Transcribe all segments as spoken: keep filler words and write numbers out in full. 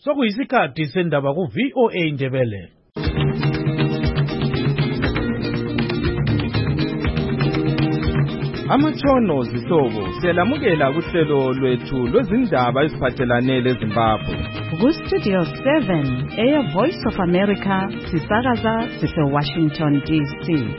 Sokuyisikhathi sendaba ku V O A Ndebele. Amatshono zihlobo siyalamukela kuhlelo lwethu lwezindaba eziphathelane leZimbabwe. Ku Studio seven, Air Voice of America, sisakaza sise Washington D C.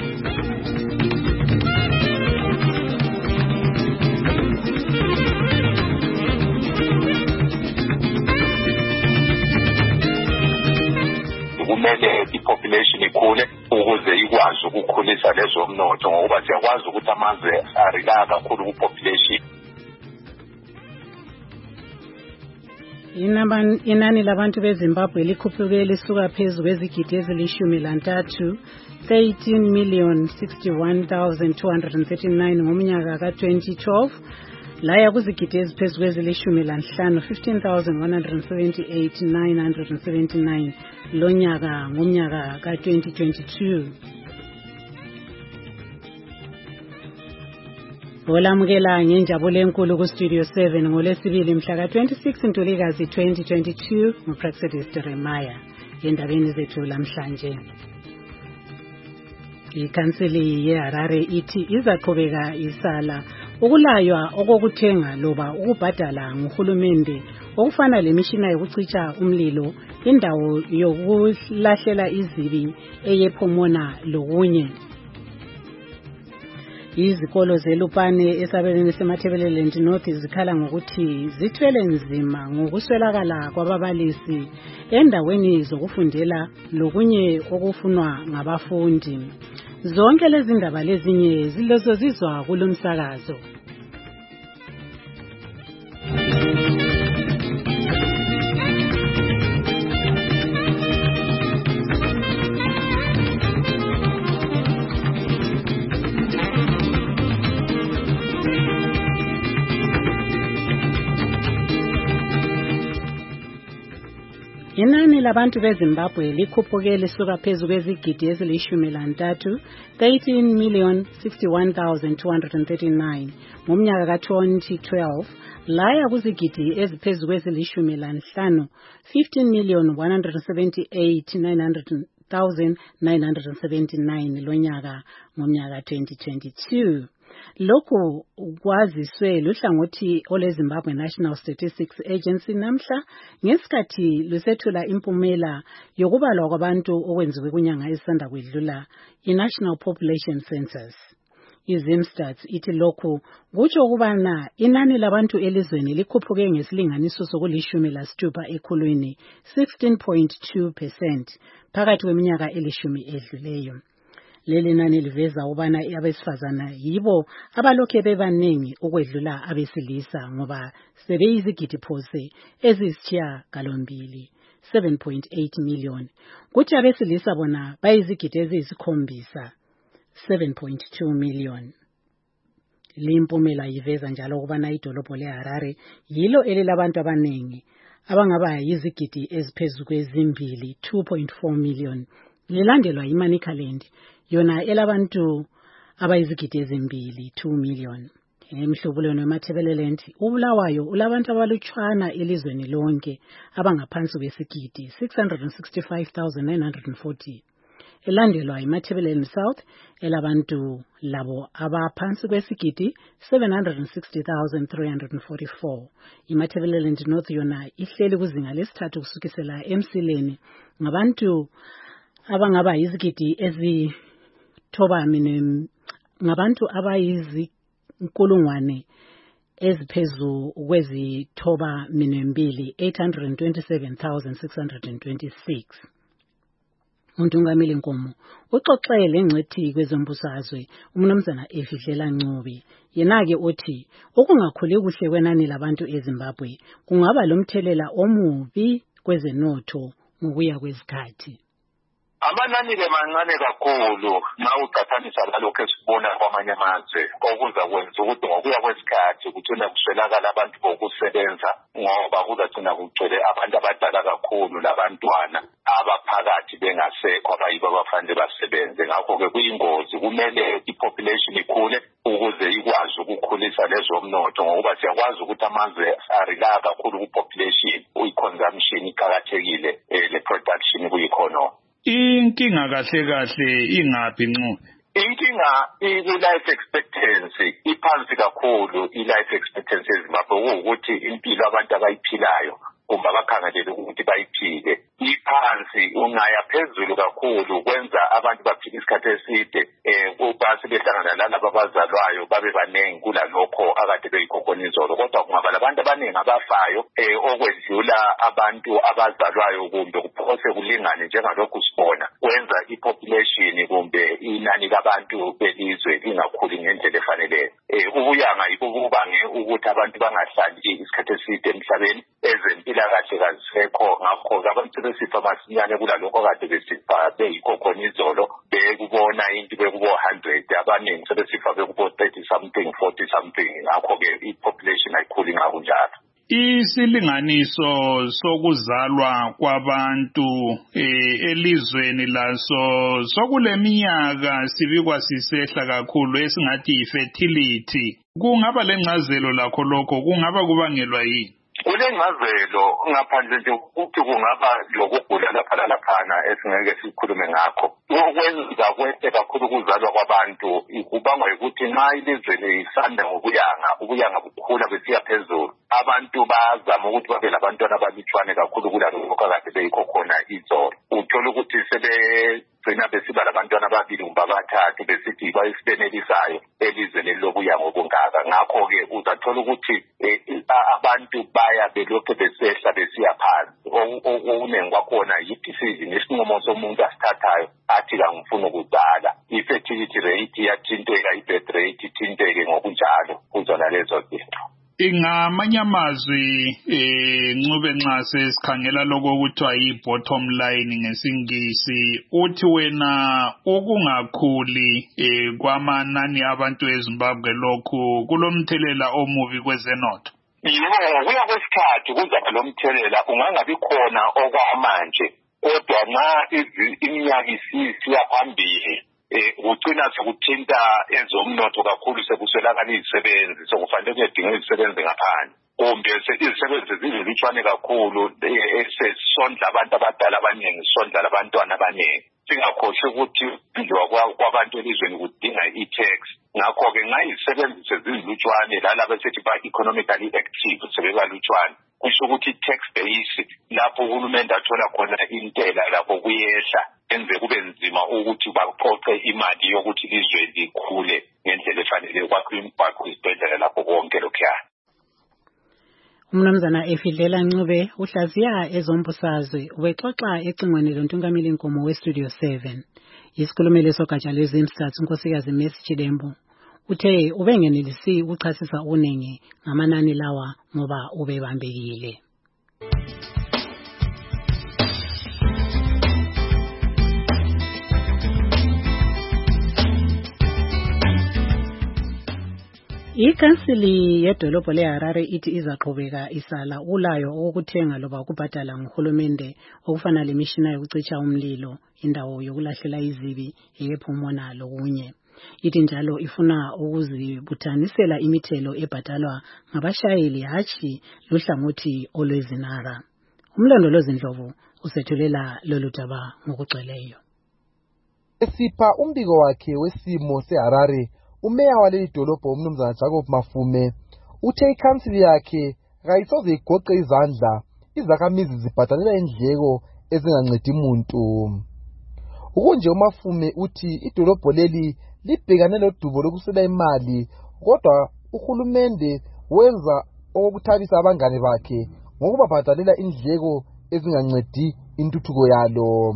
Kumele ipopulation ikhule ukuze ikwazi ukukhulisa lezomnotho ngoba siyakwazi ukuthi amazwe arela kakhulu kupopulation. Inani labantu beZimbabwe likhuphuke lisuka phezulu kwezigidi ezilishumi lantathu thirteen million sixty-one thousand two hundred thirty-nine ngomnyaka ka twenty twelve laya kuzigidi eziphezulu kwezilishumi lanhlanu fifteen thousand one hundred seventy-eight nine hundred seventy-nine lonyaka ngomnyaka ka twenty twenty-two. Olamukela ngenjabulo enkulu ku Studio seven ngolesibili mhla ka twenty-six Ntulikazi twenty twenty-two nguPraxedis Jeremiah. Endabeni zethu lamhlanje, ikhansili yeHarare ithi izaqhubeka isala ukulaywa okokuthenga loba ukubhadala nguhulumende okufana lemishina yokucitsha umlilo, indawo yokulahlela izibi eyePhomona lokunye. Izikolo zeLupane esabelweni seMatabeleland North zikhala ngokuthi zithwele nzima ngokuswelakala kwababalisi endaweni zokufundela lokunye okufunwa ngabafundi. Zonke lezi ndaba lezinye zilozozizwa kulomsakazo. Inani labantu beZimbabwe likhuphuke lisuka phezulu kwezigidi ezilishumi lantathu thirteen million sixty-one thousand two hundred thirty-nine ngomnyaka ka twenty twelve laya kuzigidi eziphezulu kwezilishumi lanhlanu fifteen million one hundred seventy-eight thousand nine hundred seventy-nine lonyaka ngomnyaka twenty twenty-two. Lokhu kwaziswe luhlangothi oleZimbabwe National Statistics Agency namhla ngesikhathi lusethula impumela yokubalwa kwabantu okwenziwe kunyanga esanda kwedlula iNational Population Census. IZimstats ithi lokhu kutsho ukubana inani labantu elizweni likhuphuke ngesilinganiso sokulishumi lasithupha ekhulwini sixteen point two percent phakathi kweminyaka elishumi edluleyo. Leli nani liveza ubana abesifazana yibo abalokhe bebaningi ukwedlula abesilisa ngoba sebeyizigidi phose ezisitshiya galombili seven point eight million, kuthi abesilisa bona bayizigidi eziyisikhombisa seven point two million. Limpumela yiveza njalo ukubana idolobho leHarare yilo elilabantu abaningi abangaba yizigidi eziphezulu kwezimbili two point four million, lilandelwa iManicaland yona elabantu abayizigidi ezimbili two million. Emhlubulweni weMatabeleland uBulawayo ulabantu abalutshwana elizweni lonke abangaphansi kwesigidi six hundred sixty-five thousand nine hundred forty. Elandelwa iMatabeleland South elabantu labo abaphansi kwesigidi seven hundred sixty thousand three hundred forty-four. iMatabeleland North yona ihleli kuzinga lesithathu kusukisela emsileni ngabantu abangaba yizigidi ezi thoba mine ngabantu abayizinkulungwane eziphezu kwezithoba minembili eight hundred twenty-seven thousand six hundred twenty-six. uNtungameli Nkomo uxoxele ngcethi kwezombusazwe umnumzana Efidlela Ncube yena ke uthi ukungakhuli kuhle kwenani labantu eZimbabwe kungaba lomthelela omubi kwezenotho ngokuya kwezikhathi. Amanani ke mancane kakhulu nxa uqhathanisa lalokho esibona kwamanye amazwe okuza kwenza ukuthi ngokuya kwesikhathi kugcina kuswelakala abantu bokusebenza ngoba kuzagcina kugcwele abantu abadala kakhulu labantwana abaphakathi bengasekho abayibo abafanele basebenze. Ngakho-ke kuyingozi, kumele ipopulation ikhule ukuze ikwazi ukukhulisa lezomnotho ngoba siyakwazi ukuthi amazwe arela kakhulu kupopulation i-consumption iqhakathekile le production kuyikhona. Inkinga kahle kahle ingaphi Ncube? Inkinga i-life expectancy iphansi kakhulu i-life expectancy eZimbabwe ukuthi impilo abantu abayiphilayo kumbe abakhangelele ukuthi bayiphile iphansi ungaya phezulu kakhulu kwenza abantu baphile isikhathi eside eh kuba sebehlangana nalabo abazalwayo babe baningi kulalokho akade beyikhokonizolo kodwa kungaba labantu abaningi abafayo eh okwedlula abantu abazalwayo kumbe kuphose kulingane njengalokhu sibona kwenza i-population kumbe inani labantu belizwe lingakhuli ngendlela efanele eh ubuyanga ibubange ukuthi abantu bangahlali isikhathi eside emhlabeni ezempilakahle kazisekho ngakho abantu besifa masinyane kulalokho kade besifa beyikhokonizolo bekubona into bekubo one hundred abaningi sebesifa bekubo thirty something forty something ngakho ke i-population ayikhuli ngakunjalo. Isilinganiso sokuzalwa kwabantu eh, elizweni laso sokuleminyaka sibikwa sisehla kakhulu esingathi i-fertility kungaba lencazelo lakho lokho kungaba kubangelwa yini? Kulengazelo ngaphandle nje ukuthi kungaba lokugula lapha laphana esingeke sikhulume ngakho. Okwenza kwethe kakhulu ukuzalwa kwabantu kubangwa ukuthi nxa ilizwe lisanda ngokuyanga ubuyanga bukhula besiya phezulu abantu bazama ukuthi babe labantwana abalutshwane kakhulu kulalokho akade beyikho khona izolo. Uthola ukuthi sebe gcina besiba labantwana ababili kumbe abathathu besithi bayisibenelisayo elizweni lokuyanga okungaka. Ngakho-ke uzathola ukuthi abantu baya belokhu besehla besiya phansi. Okunengi kwakhona yi-decision isinqumo somuntu asithathayo athi kangifuna ukuzala. I-fertility rate iyathinteka, i-birth rate ithinteke ngokunjalo kuzona lezo zinto. Ingamanye amazwi eh Ncube nxa sesikhangela lokho kuthiwa yi-bottom line ngesingisi uthi wena ukungakhuli eh kwamanani abantu eZimbabwe lokhu kulomthelela omubi kwezenotho. Yebo kuya kwesikhathi kuzaba lomthelela ungangabi khona okwamanje kodwa nxa iminyaka isisiya phambili eh ucina sekuthinta ezomnotho kakhulu sekuswelakala izisebenzi sokufanele kuyedinga izisebenzi ngaphandle kumbe izisebenzi zizilutshwane kakhulu esesondla abantu abadala abaningi sondla labantwana abaningi singakhohle ukuthi indliwa kwabantu elizweni kudinga i-tax. Ngakho-ke nxa izisebenzi sezilutshwane lalabo esithi ba-economically active sebebalutshwane kusho ukuthi i-tax base lapho uhulumende athola khona intela lapho kuyehla enze kube nzima ukuthi baqoqe imali yokuthi ilizwe likhule ngendlela efanele kwakho imigwaqo izibhedlela lapho konke lokhuyana. Umnumzana Efidlela Ncube uhlaziya ezombusazwe ubexoxa ecingweni lontungameli Nkomo we-Studio seven. Isikhulumeli sogatsha lwezimsathu unkosikazi Mercy Chidembu uthe ubengenelisi ukuchasisa uningi ngamanani lawa ngoba ubebambekile. Ikhansili yedolobho leHarare ithi izaqhubeka isala ulayo ukuthenga loba ukubhadala nguhulumende okufana lemishina yokucitsha umlilo indawo yokulahlela izibi eyephumona lokunye. Ithi njalo ifuna ukuzibuthanisela imithelo ebhadalwa ngabashayeli hatshi luhlangothi olwezinara. Umlondolozi Ndlovu usethulela lolu daba ngokugcweleyo. Esipha umbiko wakhe wesimo seHarare umeya waleli dolobho umnumzana Jacob Mafume uthe ikhansili yakhe kayisoze igoqe izandla izakhamizi zibhadalela indleko ezingancedi umuntu. Ukunje uMafume uthi idolobho leli libhekane lodubo lokusela imali kodwa uhulumende wenza okuthabisa abangane bakhe ngokubabhadalela indleko ezingancedi intuthuko yalo.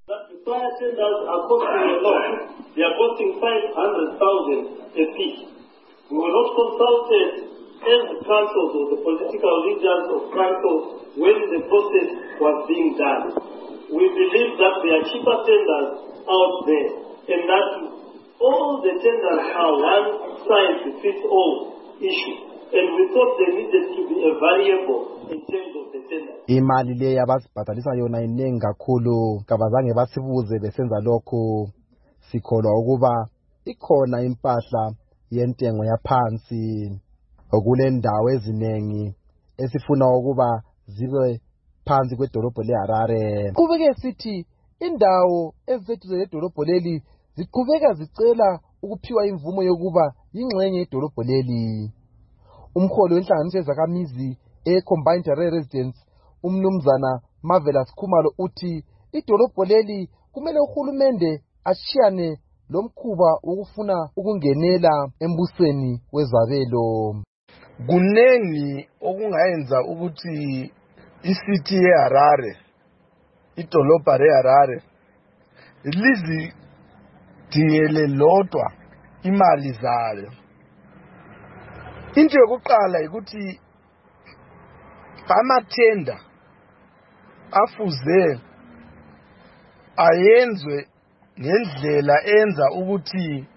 They are costing five hundred thousand a piece. We were not consulted as the councils or the political leaders of council when the process was being done. We believe that there are cheaper tenders out there and that all the tenders are one size fits all issue. And we thought there needed to be a variable in terms of the tender. Imali le abasibhadalisa yona inengi kakhulu kabazange basibuze besenza lokho. Sikholwa ukuba ikhona impahla yentengo yaphansi okule ndawo ezinengi esifuna ukuba zibe phansi kwedolobho leHarare. Kubeke sithi indawo eziseduze ledolobho leli ziqhubeka zicela ukuphiwa imvumo yokuba yingxenye yedolobho leli. Umholi wenhlanganiso yezakhamizi e-Combined Harare Residents umnumzana Marvelous Khumalo uthi idolobho leli kumele uhulumende ashiyane lomkhuba ukufuna ukungenela embusweni wezabelo. Kunengi okungayenza ukuthi isity yeHarare, idolobha leHarare lizi dingele lodwa imali zayo. Into yokuqala ukuthi amathenda afuze ayenzwe ngendlela enza ukuthi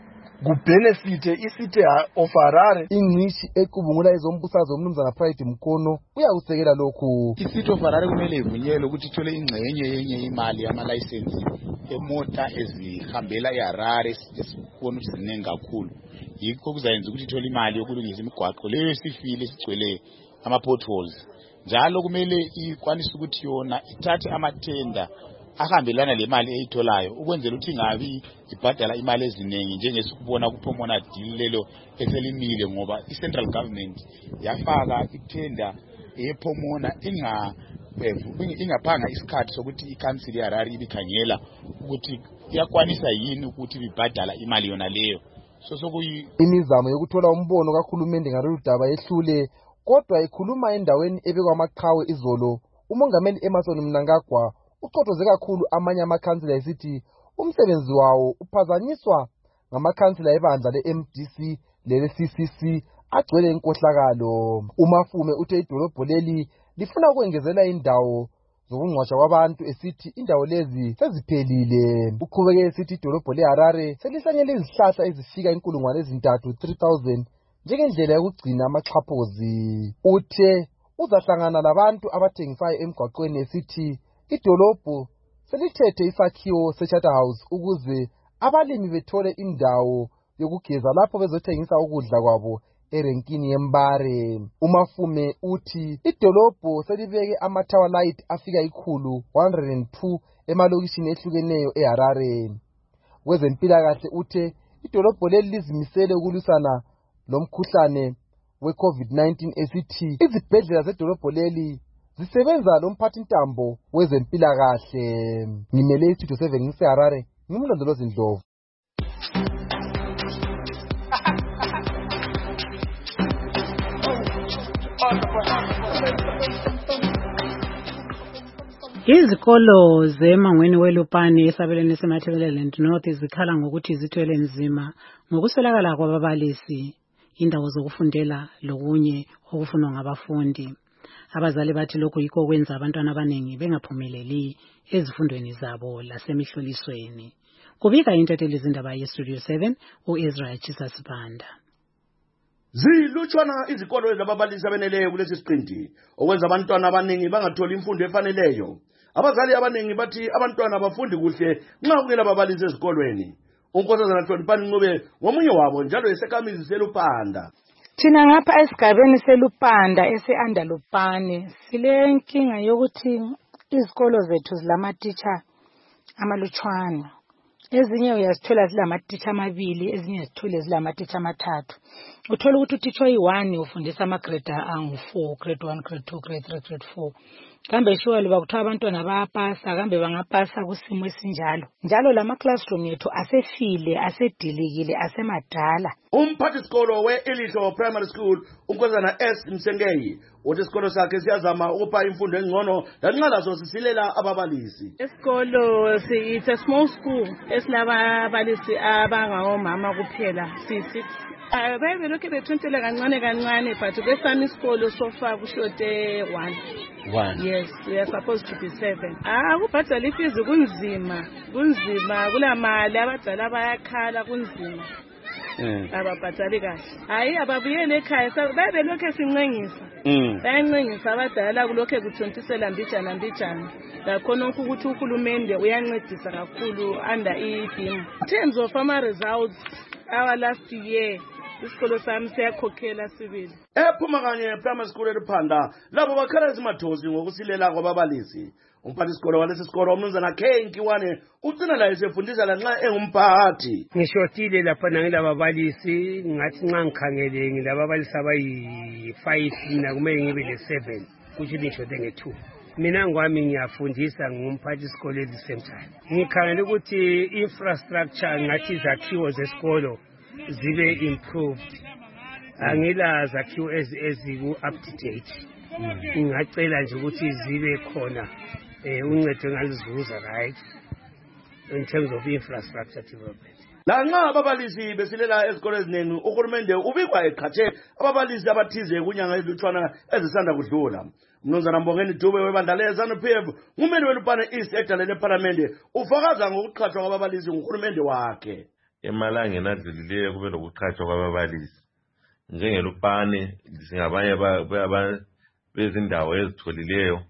kubenefite isity of Harare. Ingqishi ecubungula ezombusazwe umnumzana Pride Mkono uyawusekela lokhu. Isity of Harare kumele ivunyelwe ukuthi ithole ingxenye yenye imali yamalicense emota ezihambela eHarare esibona ukuthi ziningi kakhulu. Yikho kuzayenza ukuthi ithole imali yokulungisa imigwaqo leyo sifile sigcwele ama potholes. Njalo kumele ikwanise ukuthi yona ithathe amathenda ahambelana le mali eyitholayo ukwenzela ukuthi ingabi ibhadala imali eziningi njengesikubona kuphomona deal lelo eselimile ngoba i-central government yafaka ithenda ephomona inga ingaphanga isikhathi sokuthi i-council yeHarare ibikhangela ukuthi iyakwanisa yini ukuthi ibhadala imali yona leyo. So sokuyi imizamo yokuthola umbono kahulumende ngalolu daba yehlule, kodwa ikhuluma endaweni ebekwa amaqhawe izolo. Umongameli Emmerson Mnangagwa uqothoze kakhulu amanye amakhansila esithi umsebenzi wawo uphazanyiswa ngamakhansila ebandla le-M D C lele-C C C agcwele inkohlakalo. Umafume uthe idolobho leli lifuna ukwengezela indawo zokungcwatshwa kwabantu esithi indawo lezi seziphelile. Uqhubeke esithi idolobho leHarare selihlanyele izihlahla ezifika inkulungwane ezintathu three thousand njengendlela yokugcina amaxhaphozi. Uthe uzahlangana labantu abathengisayo emgwaqweni esithi idolobho selithethe isakhiwo se-Charter House ukuze abalimi bethole indawo yokugeza lapho bezothengisa ukudla kwabo erenkini yembare. Umafume uthi idolobho selibeke ama-tower light afika ikhulu one hundred and two emalokishini ehlukeneyo eHarare. Kwezempilakahle uthe idolobho leli lizimisele ukulwisana lomkhuhlane we-COVID nineteen esithi izibhedlela zedolobho leli zisebenza lomphathintambo wezempilakahle. Ngimele istudio seven ngiseHarare, ngimlondolozi Ndlovu. Izikolo zemangweni weLupane esabelweni seMatabeleland North zikhala ngokuthi zithwele nzima ngokuswelakala kwababalisi, indawo zokufundela lokunye okufunwa ngabafundi. Abazali bathi lokho yikho kwenza abantwana abanengi bengaphumeleli ezifundweni zabo lasemihlolisweni. Kubika intatheli izindaba yeStudio seven uIsrael Chisasibanda. Zilutshwana izikolo ezababalisi abeneleyo kulesi siqinti okwenza abantwana abanengi bangatholi imfundo efaneleyo. Abazali abanengi bathi abantwana abafundi kuhle nxa kungela ababalisi ezikolweni. Unkosazana Hloniphani Ncube ngomunye wabo njalo esekhamizi seLupanda. Thina ngapha esigabeni seLupanda ese-Andalupane silenkinga yokuthi izikolo zethu zilamatitsha amalutshwana. Ezinye uyazithola zilamatitsha amabili, ezinye uzithole zilamatitsha amathathu. Uthola ukuthi utitsha oyi-one ufundisa amagrade angu-four, grade one, grade two, grade three, grade four. Kambe shuwa bakuthiwa abantwana bayapasa, kambe bangapasa kusimo esinjalo. Njalo lama classroom yethu asefile, asedilikile, asemadala. Umphathisikolo we-Ilihlo Primary School unkosazana S Msengeyi uthi isikolo sakhe siyazama ukupha imfundo engcono lanxa laso sisilela ababalisi. Isikolo it's a small school esilababalisi abangomama kuphela sisi. Uh, babe lokho bethontela kancane kancane but besami isikolo sofa kushote one. One. Yes, we are supposed to be seven. Ah, kubhadala ifizi kunzima, kunzima kulamali abadala bayakhala kunzima. Eh. Ababhadali kahle. Hayi ababuyele ekhaya babe lokho sinqengisa. Mm. Bayanqengisa abadala kulokho kuthontisela mbijana mbijana. Lakhona ukuthi uhulumende uyancedisa kakhulu under I B I M. In terms of our results, our last year isikolo sami siyakhokhela sibili. Ephuma kanye primary school eliphanda labo bakhala izimathozi ngokusilela kwababalisi. Umphathisikolo walesi sikolo umnumzana K Nkiwane ucina la esefundisa lanxa engumphathi. Ngishotile lapha ngilaba babalisi ngathi nxa ngikhangele ngilaba babalisi abayi five mina kumele ngibe le seven kuthi ngishote nge two. Mina ngwami ngiyafundisa ngumphathisikolo same time. Ngikhangela ukuthi infrastructure ngathi izakhiwo zesikolo zibe improved. Angila zakhiwo eziku up to date. Ngingacela nje ukuthi zibe khona eh uncedo ngalizuza right in terms of infrastructure development. Lanxa ababalisi besilela ezikolo eziningi uhulumende ubikwa eqhathe ababalisi abathize kunyanga ezilutshwana ezisanda kudlula. Mnumzana Mbongeni Dube webandla leZANU P F ngumeli welupane East edalele eParliament ufakaza ngokuqhathwa kwababalisi nguhulumende wakhe. Emalangeni adlulileyo kube lokuqhathwa kwababalisi njengelupane singabanye bezindawo ezitholileyo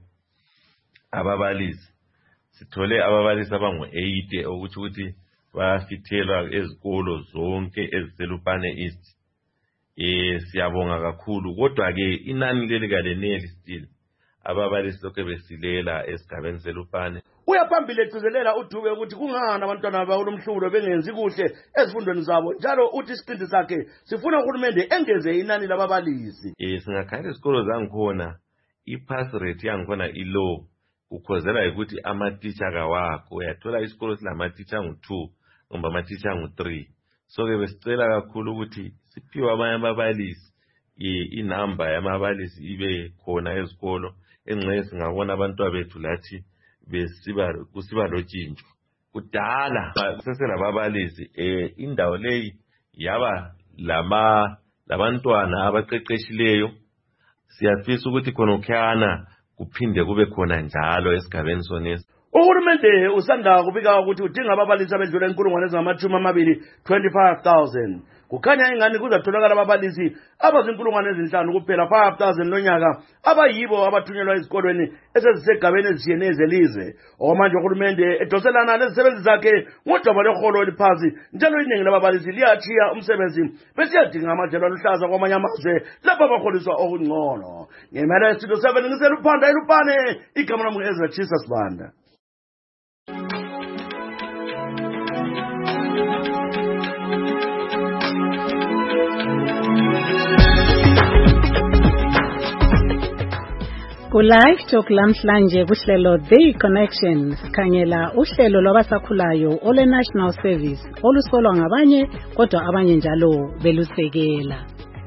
ababalisi sithole ababalisi abangu eighty ukuthi ukuthi bayafithelwa ezikolo zonke eziselupane East. Eh siyabonga kakhulu kodwa ke inani leli kaleneli still ababalisi lokho besilela esigabeni selupane. Uyaphambili egcizelela uDube ukuthi kungani abantwana bawulumhlubulo bengenzi kuhle ezifundweni zabo njalo uthi isiqindi sakhe sifuna uhulumende engeze inani lababalisi. Eh singakhala isikolo zangikhona ipass rate yangikhona ilow ukhozela ukuthi ama-teacher kawakho uyathola isikolo silama-teacher ngu-two kumbe ama-teacher ngu-three. So ke besicela kakhulu ukuthi siphiwe abanye ababalisi inamba yamabalisi ibe khona ezikolo engxenye singabona abantwana bethu lathi besiba kusiba lotshintsho. Kudala seselababalisi eh indawo leyi yaba lama labantwana abaqeqeshileyo. Siyafisa ukuthi khona ukhana kuphinde kube khona njalo esigabeni sonesi. Uhulumende usanda kubika ukuthi udinga ababalisi abedlula inkulungwane ezingamashumi amabili twenty-five thousand. Kukhanya ingani kuzatholakala ababalisi abazinkulungwane ezinhlanu kuphela five thousand lonyaka abayibo abathunyelwa ezikolweni esezisegabeni ezitshiyeneyo zelizwe. Okwamanje uhulumende edoselana lezisebenzi zakhe ngodaba leholo eliphansi njalo iningi lababalisi liyachiya umsebenzi besiyadinga amajelo aluhlaza kwamanye amazwe lapho abaholiswa okungcono. Ngemela estudio seven ngiseluphanda elupane igama lami ngu-Ezra Chisa Sibanda. Ku-Live Talk lamhlanje kuhlelo The Connection sikhangela uhlelo lwabasakhulayo ole National Service olusolwa ngabanye kodwa abanye njalo belusekela.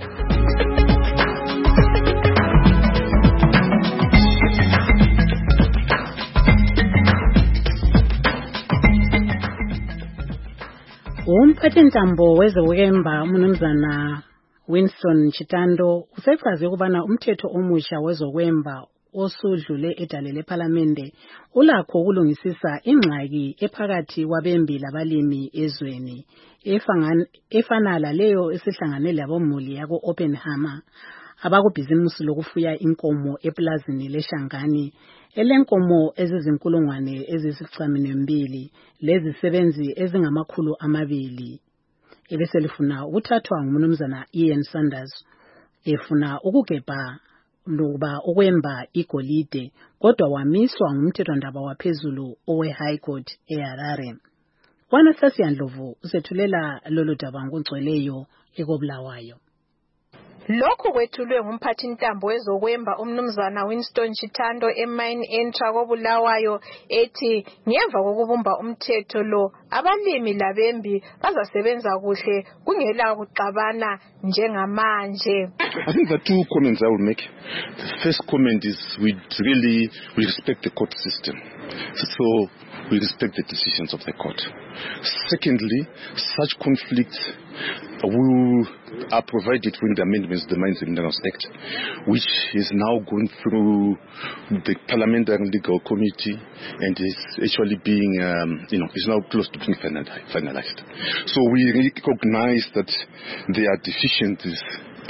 Umphathintambo wezokwemba umnumzana Winston Chitando usechaze ukubana umthetho omusha wezokwemba osudlule edalele eParliament ulakho ukulungisisa ingxaki ephakathi kwabembi labalimi ezweni efana laleyo esihlanganele labomuli yako Oppenheimer abakubhizimusi lokufuya inkomo eplazini leShangani elenkomo ezizinkulungwane ezisicamnembili lezisebenzi ezingamakhulu amabili. Ebeselifuna ukuthathwa ngumnumzana Ian Sanders efuna ukugebha luba ukwemba igolide kodwa wamiswa ngumthethwandaba waphezulu owe High Court eHarare. Wanasasiya Ndlovu usethulela lolu daba ngogcweleyo ekobulawayo. Lokho kwethulwe ngumphathintambo wezokwemba umnumzana Winston Chitando eMine Entra kobulawayo ethi ngemva kokubumba umthetho lo abalimi labembi bazasebenza kuhle kungela kuxabana njengamanje. I think the two comments I will make. The first comment is we really we respect the court system. So we respect the decisions of the court. Secondly, such conflicts will are provided when the amendments to the Mines and Minerals Act, which is now going through the Parliamentary Legal Committee and is actually being, um, you know, is now close to being finalized. So we recognize that there are deficiencies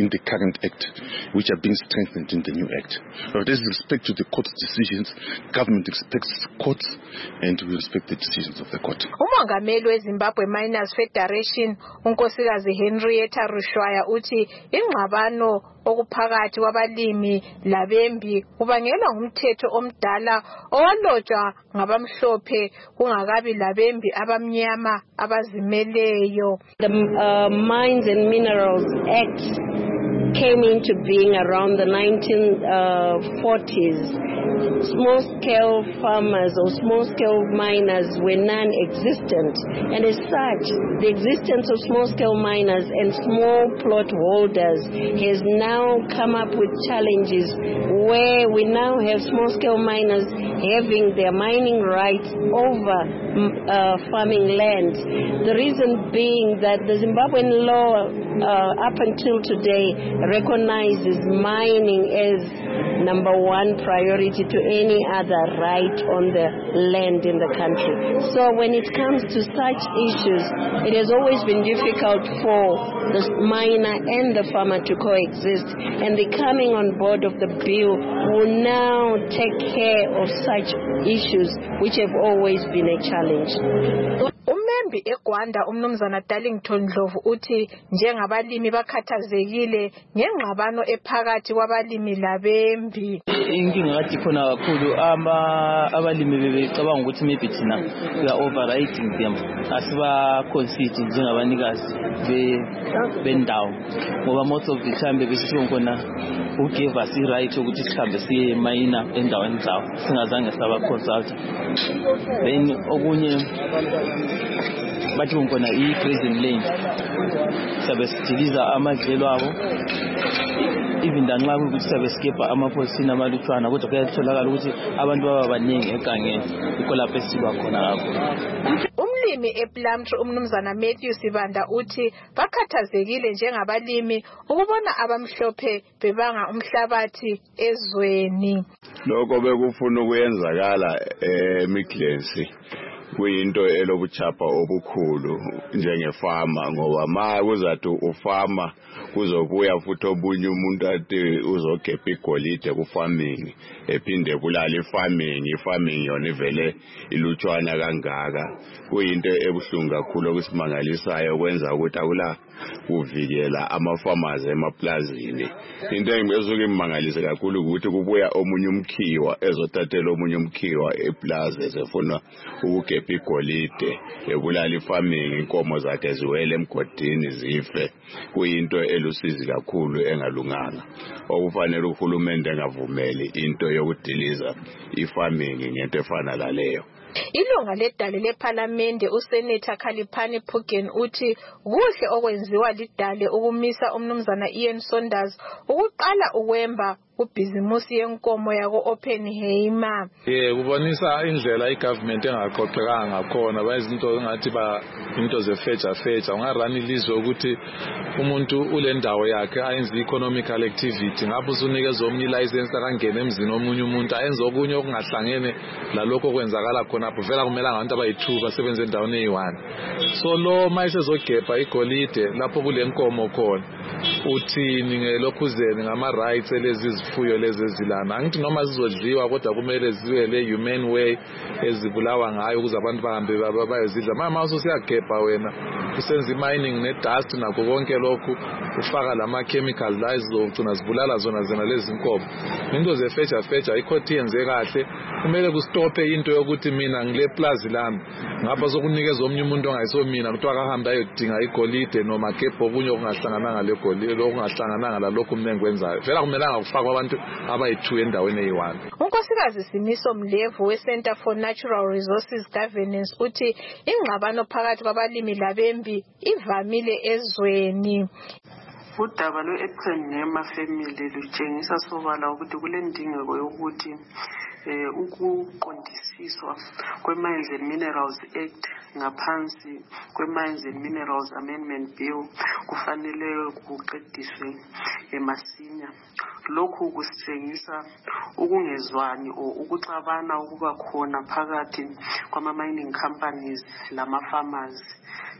in the current Act, which are being strengthened in the new Act. But with respect to the court's decisions, government expects courts and we respect the decisions of the court. Umongameli weZimbabwe Miners Federation unkosikazi Henrietta Rushwaya uthi ingxabano okuphakathi kwabalimi labembi kubangelwa ngumthetho omdala owalotshwa ngabamhlophe kungakabi labembi abamnyama abazimeleyo. The uh, Mines and Minerals Act came into being around the nineteen forties. Small-scale farmers or small-scale miners were non-existent, and as such, the existence of small-scale miners and small plot holders has now come up with challenges where we now have small-scale miners having their mining rights over uh, farming land. The reason being that the Zimbabwean law uh, up until today recognizes mining as number one priority to any other right on the land in the country. So when it comes to such issues, it has always been difficult for the miner and the farmer to coexist, and the coming on board of the bill will now take care of such issues which have always been a challenge. Umembi eGwanda umnumzana Darlington Ndlovu uthi njengabalimi bakhathazekile ngengxabano ephakathi kwabalimi labembi. Inkinga ngathi khona kakhulu ama abalimi bebecabanga ukuthi maybe thina we are overriding them asiba concede njengabanikazi be bendawo ngoba most of the time bebesho khona who gave us the right ukuthi sihambe siye mayina endaweni zawo singazange saba consult. Then okunye bathi ngona i-grazing lane sabe sidiliza amadlelo abo even danxa ukuthi sabe skipper amaphosini amalutshwana kodwa kuyatholakala ukuthi abantu baba baningi egangeni ikho lapho esiba khona kakhulu. Umlimi ePlumtree umnumzana Matthew Sibanda uthi bakhathazekile njengabalimi ukubona abamhlophe bebanga umhlabathi ezweni. Lokho bekufuna ukuyenzakala eMidlands kuyinto elobuchapha obukhulu njengefama ngoba ma kuzathi ufama kuzobuya futhi obunye umuntu athi uzogebha igolide ku farming ephinde bulala ifarming ifarming yona ivele ilutshwana kangaka kuyinto ebuhlungu kakhulu okusimangalisayo kwenza ukuthi akula kuvikela ama-farmers emaplazini. Into engibesuke imangalise kakhulu ukuthi kubuya omunye umkhiwa ezothathela omunye umkhiwa eplaza ezefuna ukugebha igolide ebulala ifarming inkomo zakhe ziwele emgodini zife. Kuyinto elusizi kakhulu engalunganga okufanele uhulumende engavumeli into yokudiliza ifarming ngento efana laleyo. Ilunga ledale lePhalamende uSenator Khaliphani Phugen uthi kuhle okwenziwa lidale ukumisa umnumzana Ian Saunders ukuqala ukwemba kubhizimusi yenkomo yako Oppenheimer. Yeah, kubonisa indlela igovernment engaqoqekanga ngakhona bayizinto engathi ba into zefeja feja ungarani ilizwe ukuthi umuntu ulendawo yakhe ayenza economical activity ngapho usunikeza omnye license akangena emzini omunye umuntu ayenza okunye okungahlangene lalokho kwenzakala khona apho vela kumele abantu abayi-two basebenze endaweni eyi-one. So lo mayisezogebha igolide lapho kule nkomo khona uthini ngelokhuzeni ngama-rights elezi izifuyo lezi ezilana angithi noma zizodliwa kodwa kumele ziwe le human way ezibulawa ngayo ukuze abantu bahambe bayozidla. Mama ususiyagebha wena usenza i-mining ne-dust nakho konke lokhu ufaka lama-chemicals la ezizogcina zibulala zona zona lezi nkomo. Into zefeja feja ikhothi yenze kahle kumele kustophe into yokuthi mina ngile plazi lami ngapha sokunikeza omnye umuntu ongayiso mina kuthiwa akahambe ayodinga igolide noma gebha okunye okungahlangananga le golide lokungahlangananga lalokhu mina engikwenzayo vela kumelanga kufakwa abantu abayi-two endaweni eyi-one. Unkosikazi Simiso Mlevu we-Center for Natural Resources Governance uthi ingxabano phakathi kwabalimi labembi ivamile ezweni. Udaba lwe-Action nema-family lutshengisa sobala ukuthi kulendingeko yokuthi eh ukuqondisiswa kwe-Mines and Minerals Act ngaphansi kwe-Mines and Minerals Amendment Bill kufanele kuqediswe emasinya. Lokhu kusitshengisa ukungezwani o ukuxabana ukuba khona phakathi kwama-mining companies lama-farmers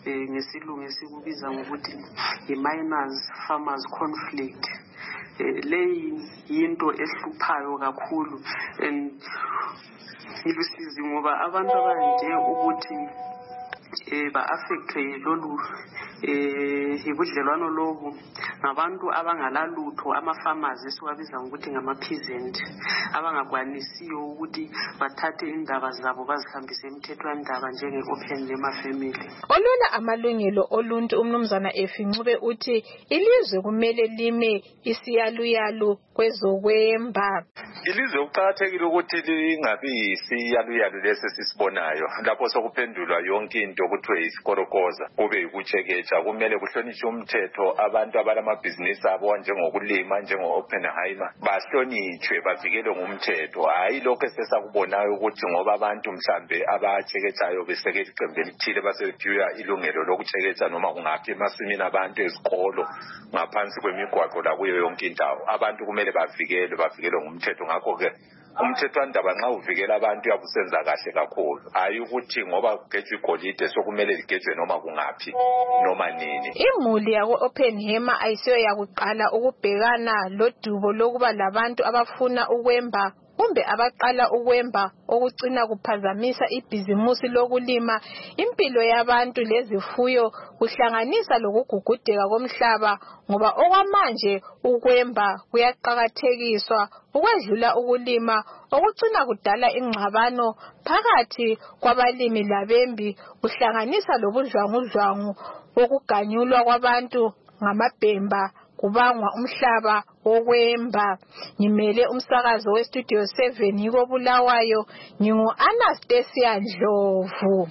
eh ngesilungu esikubiza ngokuthi i-miners farmers conflict. Eh leyi into ehluphayo kakhulu and ilusizi ngoba abantu abanje ukuthi eh ba affected lolu eh ibudlelwano lobu ngabantu abangalalutho ama farmers esiwabiza ngokuthi ngama peasant abangakwanisiyo ukuthi bathathe indaba zabo bazihambise emthethwandaba njenge open lema family. Olona amalungelo oluntu umnumzana Efincube uthi ilizwe kumele lime isiyaluyalu kwezokwemba. Ilizwe kuqakathekile ukuthi lingabi isiyaluyalu lesi sisibonayo lapho sokuphendulwa yonke into kuthiwe isikorokoza kube yikuchekecha. Kumele kuhlonishwe umthetho abantu abalamabhizinisi abo njengokulima njengo-Oppenheimer bahlonitshwe bavikelwe ngumthetho, hayi lokho esesisakubonayo ukuthi ngoba abantu mhlambe abachekechayo besekela iqembu elithile basephiwa ilungelo lokuchekecha noma kungaphi emasimini abantu ezikolo ngaphansi kwemigwaqo lakuyo yonke indawo. Abantu kumele bavikelwe bavikelwe ngumthetho. Ngakho-ke umthethwandaba nxa uvikela abantu uyabusenza kahle kakhulu, hayi ukuthi ngoba kugejwa igolide sokumele ligejwe noma kungaphi noma nini. Imuli yako-Oppenheimer ayisiyo yakuqala ukubhekana lodubo lokuba labantu abafuna ukwemba kumbe abaqala ukwemba okucina kuphazamisa ibhizimusi lokulima impilo yabantu lezifuyo kuhlanganisa lokugugudeka komhlaba, ngoba okwamanje ukwemba kuyaqhakathekiswa ukwedlula ukulima okucina kudala ingxabano phakathi kwabalimi labembi, kuhlanganisa lobudlwangudlwangu okuganyulwa kwabantu ngamabhemba kubangwa umhlaba wokwemba. Ngimele umsakazo we Studio seven yiko Bulawayo, ngingu Anastasia Ndlovu.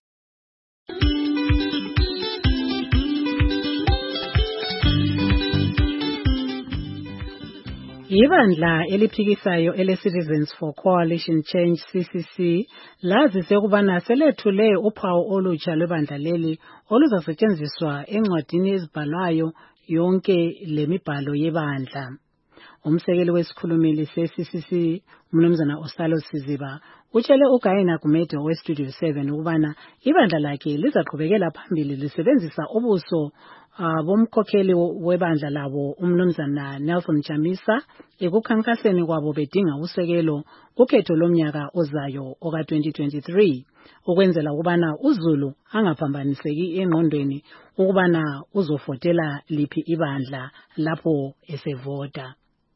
Ibandla eliphikisayo ele Citizens for Coalition Change C C C lazise ukubana selethule uphawu olutsha lwebandla leli oluzasetshenziswa encwadini ezibhalwayo yonke lemibhalo yebandla. Umsekeli wesikhulumeli se-C C C umnumzana Osalo Siziba utshele uGayina Gumede we Studio seven ukubana ibandla lakhe lizaqhubekela phambili lisebenzisa ubuso uh, bomkhokheli webandla labo umnumzana Nelson Chamisa ekukhankaseni kwabo bedinga usekelo kukhetho lomnyaka ozayo oka twenty twenty-three ukwenzela ukubana uZulu angaphambaniseki engqondweni ukubana uzofotela liphi ibandla lapho esevota.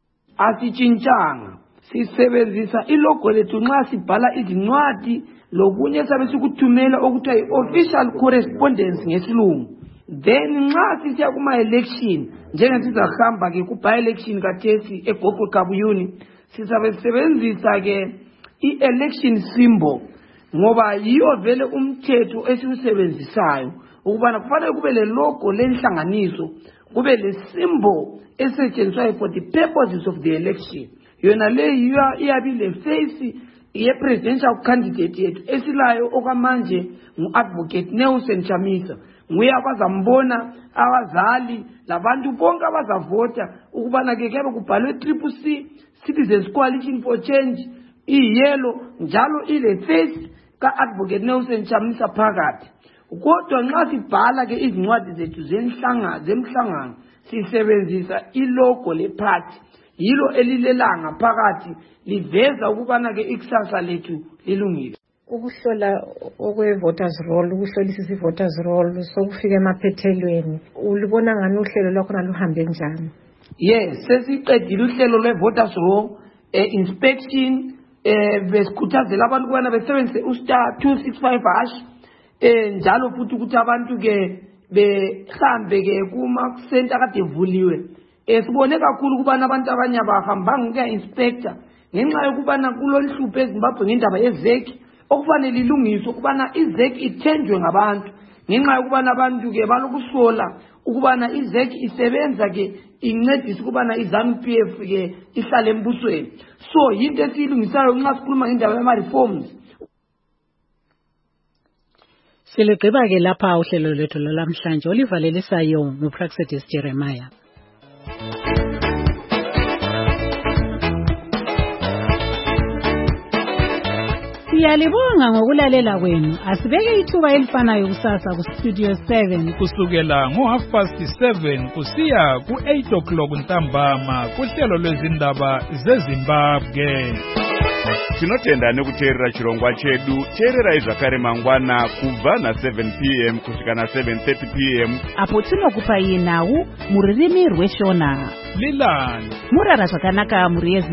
Asitshintshanga, sisebenzisa ilogo lethu nxa sibhala izincwadi lokunye sabe sikuthumela okuthiwa i-official correspondence ngesilungu. Then nxa sisiya kuma election njenge sizahamba ke ku by election kathesi eGogo Kabuyuni sisabe sisebenzisa ke i-election symbol ngoba yiyo vele umthetho esiwusebenzisayo ukubana kufanele kube le logo lenhlanganiso kube le symbol esetshenziswayo for the purposes of the election. Yona le iyabi le face ye presidential candidate yethu esilayo okwamanje ngu-advocate Nelson Chamisa. Nguye abazambona abazali labantu bonke abazavota ukubana ke kebe kubhalwe triple C Citizens Coalition for Change iyelo njalo ile face ka-advocate Nelson Chamisa phakathi. Kodwa nxa sibhala ke izincwadi zethu zenhlangano zemhlangano sisebenzisa ilogo lephathi yilo elilelanga phakathi liveza ukubana ke ikusasa lethu lilungile. Ukuhlola okwe voters roll, ukuhlolisisa i-voters roll sokufika emaphethelweni, ulibona ngani uhlelo lwakho naluhambe njani? Yes, sesiqedile uhlelo lwe-voters roll eh, inspection eh besikhuthazela abantu ukubana besebenzise u-star two six five hash eh njalo futhi ukuthi abantu ke behambe ke kuma center kade vuliwe. Eh sibone kakhulu kubana abantu abanye abahambanga ukuya inspector ngenxa yokubana kuloluhlupho eZimbabwe ngendaba yezeki okufanele ilungiswe ukubana izeki ithenjwe ngabantu ngenxa yokubana abantu ke balokusola ukubana izeki isebenza ke incedisa ukubana iZANU P F ke ihlale embusweni. So yinto esiyilungisayo nxa sikhuluma ngendaba yama reforms. Siligqiba ke lapha uhlelo lwethu lwalamhlanje olivalelisayo nguPraxedis Jeremiah. Siyalibonga ngokulalela kwenu. Asibeke ithuba elifanayo kusasa ku Studio seven kusukela ngo half past seven kusiya ku eight o'clock ntambama kuhlelo lwezindaba zeZimbabwe. Tinotenda nekuteerera chirongwa chedu. Teererai zvakare mangwana kubva na seven p m kusvika na seven thirty p m apo tinokupai nhau muririmi rweshona. Lilani murara zvakanaka muri